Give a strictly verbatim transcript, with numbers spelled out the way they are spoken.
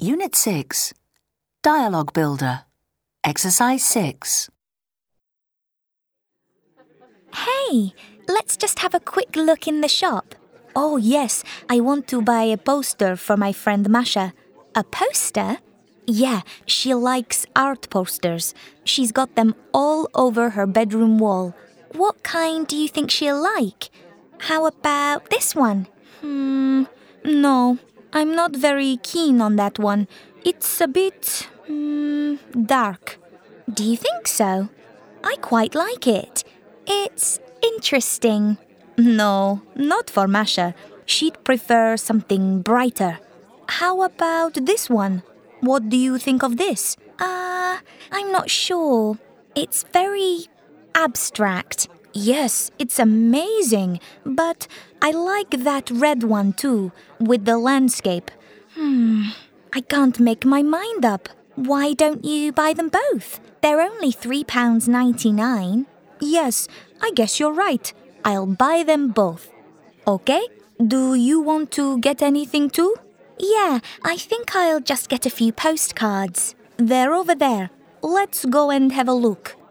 Unit six. Dialogue Builder. Exercise six. Hey, let's just have a quick look in the shop. Oh yes, I want to buy a poster for my friend Masha. A poster? Yeah, she likes art posters. She's got them all over her bedroom wall. What kind do you think she'll like? How about this one? Hmm, no, I'm not very keen on that one. It's a bit, hmm, dark. Do you think so? I quite like it. It's interesting. No, not for Masha. She'd prefer something brighter. How about this one? What do you think of this? Uh, I'm not sure. It's very abstract. Yes, it's amazing. But I like that red one too, with the landscape. Hmm, I can't make my mind up. Why don't you buy them both? They're only three pounds ninety-nine. Yes, I guess you're right. I'll buy them both. Okay? Do you want to get anything too? Yeah, I think I'll just get a few postcards. They're over there. Let's go and have a look.